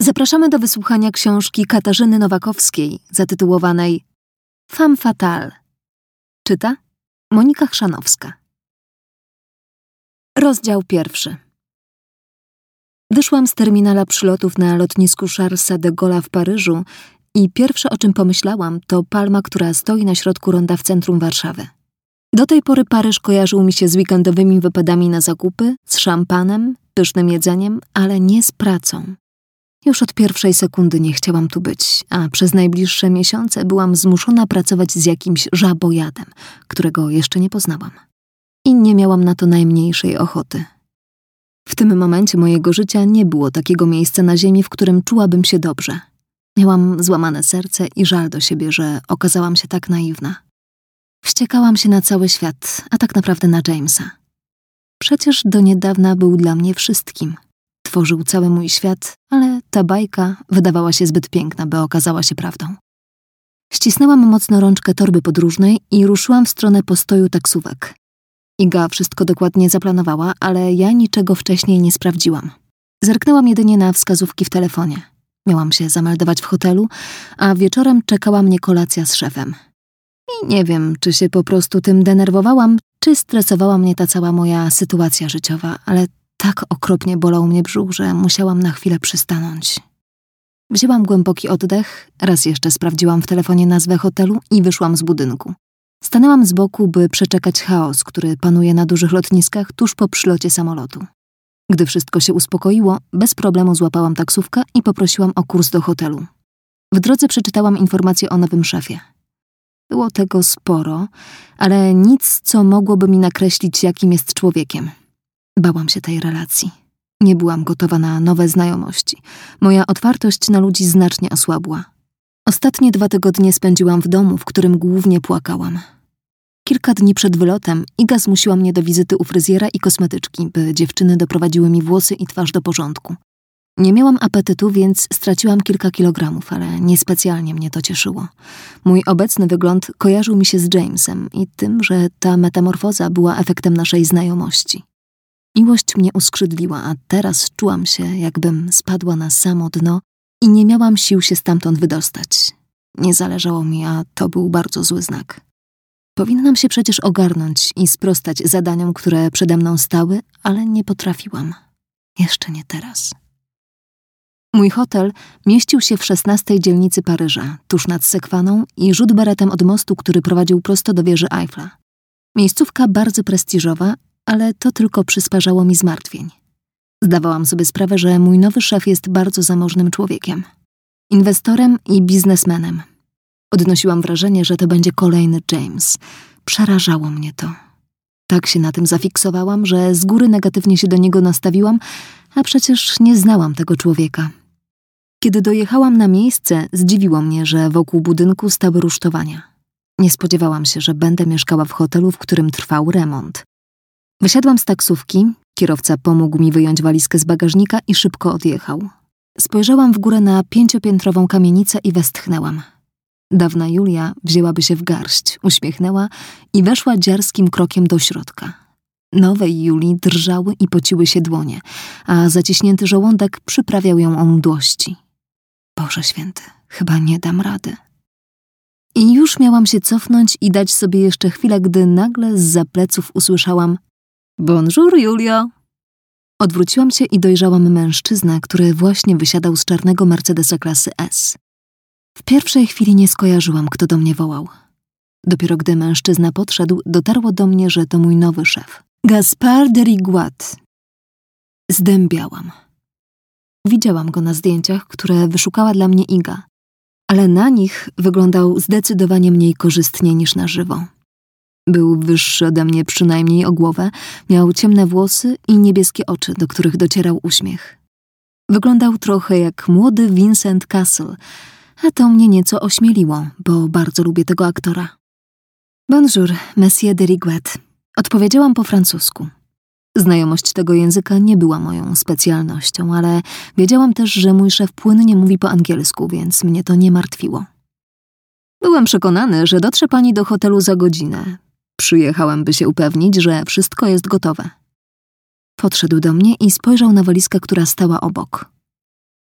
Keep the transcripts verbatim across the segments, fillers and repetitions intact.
Zapraszamy do wysłuchania książki Katarzyny Nowakowskiej zatytułowanej Femme fatale. Czyta Monika Chrzanowska. Rozdział pierwszy. Wyszłam z terminala przylotów na lotnisku Charlesa de Gaulle'a w Paryżu i pierwsze, o czym pomyślałam, to palma, która stoi na środku ronda w centrum Warszawy. Do tej pory Paryż kojarzył mi się z weekendowymi wypadami na zakupy, z szampanem, pysznym jedzeniem, ale nie z pracą. Już od pierwszej sekundy nie chciałam tu być, a przez najbliższe miesiące byłam zmuszona pracować z jakimś żabojadem, którego jeszcze nie poznałam. I nie miałam na to najmniejszej ochoty. W tym momencie mojego życia nie było takiego miejsca na ziemi, w którym czułabym się dobrze. Miałam złamane serce i żal do siebie, że okazałam się tak naiwna. Wściekałam się na cały świat, a tak naprawdę na Jamesa. Przecież do niedawna był dla mnie wszystkim. Tworzył cały mój świat, ale ta bajka wydawała się zbyt piękna, by okazała się prawdą. Ścisnęłam mocno rączkę torby podróżnej i ruszyłam w stronę postoju taksówek. Iga wszystko dokładnie zaplanowała, ale ja niczego wcześniej nie sprawdziłam. Zerknęłam jedynie na wskazówki w telefonie. Miałam się zameldować w hotelu, a wieczorem czekała mnie kolacja z szefem. I nie wiem, czy się po prostu tym denerwowałam, czy stresowała mnie ta cała moja sytuacja życiowa, ale tak okropnie bolał mnie brzuch, że musiałam na chwilę przystanąć. Wzięłam głęboki oddech, raz jeszcze sprawdziłam w telefonie nazwę hotelu i wyszłam z budynku. Stanęłam z boku, by przeczekać chaos, który panuje na dużych lotniskach tuż po przylocie samolotu. Gdy wszystko się uspokoiło, bez problemu złapałam taksówkę i poprosiłam o kurs do hotelu. W drodze przeczytałam informacje o nowym szefie. Było tego sporo, ale nic, co mogłoby mi nakreślić, jakim jest człowiekiem. Bałam się tej relacji. Nie byłam gotowa na nowe znajomości. Moja otwartość na ludzi znacznie osłabła. Ostatnie dwa tygodnie spędziłam w domu, w którym głównie płakałam. Kilka dni przed wylotem Iga zmusiła mnie do wizyty u fryzjera i kosmetyczki, by dziewczyny doprowadziły mi włosy i twarz do porządku. Nie miałam apetytu, więc straciłam kilka kilogramów, ale niespecjalnie mnie to cieszyło. Mój obecny wygląd kojarzył mi się z Jamesem i tym, że ta metamorfoza była efektem naszej znajomości. Miłość mnie uskrzydliła, a teraz czułam się, jakbym spadła na samo dno i nie miałam sił się stamtąd wydostać. Nie zależało mi, a to był bardzo zły znak. Powinnam się przecież ogarnąć i sprostać zadaniom, które przede mną stały, ale nie potrafiłam. Jeszcze nie teraz. Mój hotel mieścił się w szesnastej dzielnicy Paryża, tuż nad Sekwaną i rzut beretem od mostu, który prowadził prosto do wieży Eiffla. Miejscówka bardzo prestiżowa, ale to tylko przysparzało mi zmartwień. Zdawałam sobie sprawę, że mój nowy szef jest bardzo zamożnym człowiekiem. Inwestorem i biznesmenem. Odnosiłam wrażenie, że to będzie kolejny James. Przerażało mnie to. Tak się na tym zafiksowałam, że z góry negatywnie się do niego nastawiłam, a przecież nie znałam tego człowieka. Kiedy dojechałam na miejsce, zdziwiło mnie, że wokół budynku stały rusztowania. Nie spodziewałam się, że będę mieszkała w hotelu, w którym trwał remont. Wysiadłam z taksówki, kierowca pomógł mi wyjąć walizkę z bagażnika i szybko odjechał. Spojrzałam w górę na pięciopiętrową kamienicę i westchnęłam. Dawna Julia wzięłaby się w garść, uśmiechnęła i weszła dziarskim krokiem do środka. Nowej Julii drżały i pociły się dłonie, a zaciśnięty żołądek przyprawiał ją o mdłości. Boże święty, chyba nie dam rady. I już miałam się cofnąć i dać sobie jeszcze chwilę, gdy nagle zza pleców usłyszałam: Bonjour, Julio! Odwróciłam się i dojrzałam mężczyznę, który właśnie wysiadał z czarnego Mercedesa klasy S. W pierwszej chwili nie skojarzyłam, kto do mnie wołał. Dopiero gdy mężczyzna podszedł, dotarło do mnie, że to mój nowy szef. Gaspard de Riguat. Zdębiałam. Widziałam go na zdjęciach, które wyszukała dla mnie Iga, ale na nich wyglądał zdecydowanie mniej korzystnie niż na żywo. Był wyższy ode mnie przynajmniej o głowę, miał ciemne włosy i niebieskie oczy, do których docierał uśmiech. Wyglądał trochę jak młody Vincent Cassel, a to mnie nieco ośmieliło, bo bardzo lubię tego aktora. Bonjour, monsieur de Riguat. Odpowiedziałam po francusku. Znajomość tego języka nie była moją specjalnością, ale wiedziałam też, że mój szef płynnie mówi po angielsku, więc mnie to nie martwiło. Byłem przekonany, że dotrze pani do hotelu za godzinę. Przyjechałem, by się upewnić, że wszystko jest gotowe. Podszedł do mnie i spojrzał na walizkę, która stała obok.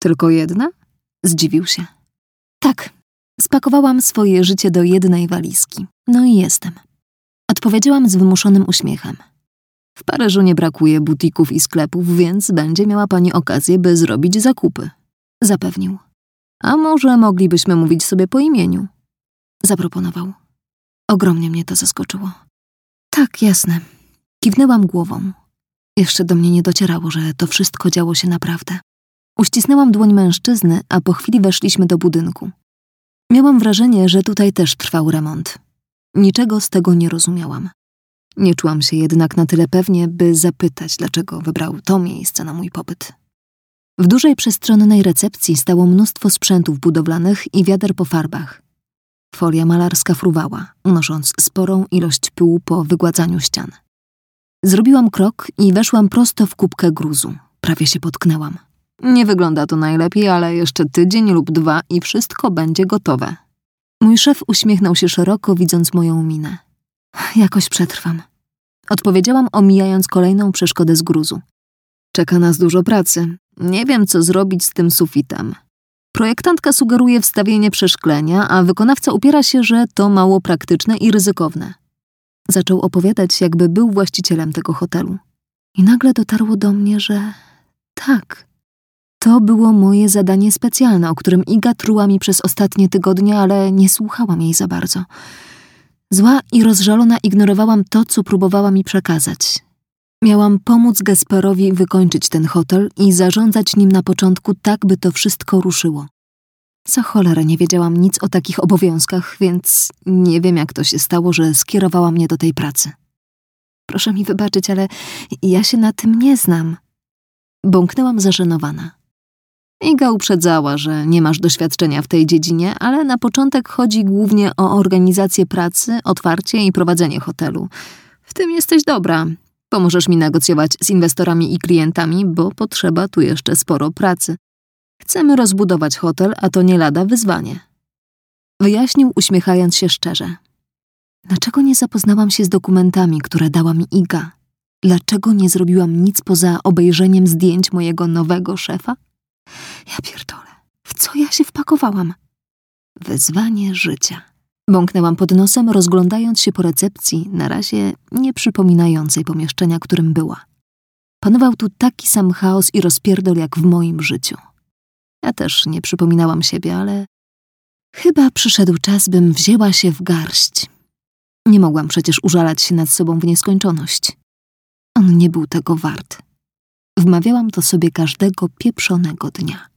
Tylko jedna? Zdziwił się. Tak, spakowałam swoje życie do jednej walizki. No i jestem. Odpowiedziałam z wymuszonym uśmiechem. W Paryżu nie brakuje butików i sklepów, więc będzie miała pani okazję, by zrobić zakupy. Zapewnił. A może moglibyśmy mówić sobie po imieniu? Zaproponował. Ogromnie mnie to zaskoczyło. Tak, jasne. Kiwnęłam głową. Jeszcze do mnie nie docierało, że to wszystko działo się naprawdę. Uścisnęłam dłoń mężczyzny, a po chwili weszliśmy do budynku. Miałam wrażenie, że tutaj też trwał remont. Niczego z tego nie rozumiałam. Nie czułam się jednak na tyle pewnie, by zapytać, dlaczego wybrał to miejsce na mój pobyt. W dużej przestrzennej recepcji stało mnóstwo sprzętów budowlanych i wiader po farbach. Folia malarska fruwała, unosząc sporą ilość pyłu po wygładzaniu ścian. Zrobiłam krok i weszłam prosto w kubkę gruzu. Prawie się potknęłam. Nie wygląda to najlepiej, ale jeszcze tydzień lub dwa i wszystko będzie gotowe. Mój szef uśmiechnął się szeroko, widząc moją minę. Jakoś przetrwam. Odpowiedziałam, omijając kolejną przeszkodę z gruzu. Czeka nas dużo pracy. Nie wiem, co zrobić z tym sufitem. Projektantka sugeruje wstawienie przeszklenia, a wykonawca upiera się, że to mało praktyczne i ryzykowne. Zaczął opowiadać, jakby był właścicielem tego hotelu. I nagle dotarło do mnie, że tak, to było moje zadanie specjalne, o którym Iga truła mi przez ostatnie tygodnie, ale nie słuchałam jej za bardzo. Zła i rozżalona ignorowałam to, co próbowała mi przekazać. Miałam pomóc Gasparowi wykończyć ten hotel i zarządzać nim na początku tak, by to wszystko ruszyło. Za cholerę nie wiedziałam nic o takich obowiązkach, więc nie wiem, jak to się stało, że skierowała mnie do tej pracy. Proszę mi wybaczyć, ale ja się na tym nie znam. Bąknęłam zażenowana. Iga uprzedzała, że nie masz doświadczenia w tej dziedzinie, ale na początek chodzi głównie o organizację pracy, otwarcie i prowadzenie hotelu. W tym jesteś dobra. Pomożesz mi negocjować z inwestorami i klientami, bo potrzeba tu jeszcze sporo pracy. Chcemy rozbudować hotel, a to nie lada wyzwanie. Wyjaśnił, uśmiechając się szczerze. Dlaczego nie zapoznałam się z dokumentami, które dała mi Iga? Dlaczego nie zrobiłam nic poza obejrzeniem zdjęć mojego nowego szefa? Ja pierdolę, w co ja się wpakowałam? Wyzwanie życia. Bąknęłam pod nosem, rozglądając się po recepcji, na razie nie przypominającej pomieszczenia, którym była. Panował tu taki sam chaos i rozpierdol jak w moim życiu. Ja też nie przypominałam siebie, ale chyba przyszedł czas, bym wzięła się w garść. Nie mogłam przecież użalać się nad sobą w nieskończoność. On nie był tego wart. Wmawiałam to sobie każdego pieprzonego dnia.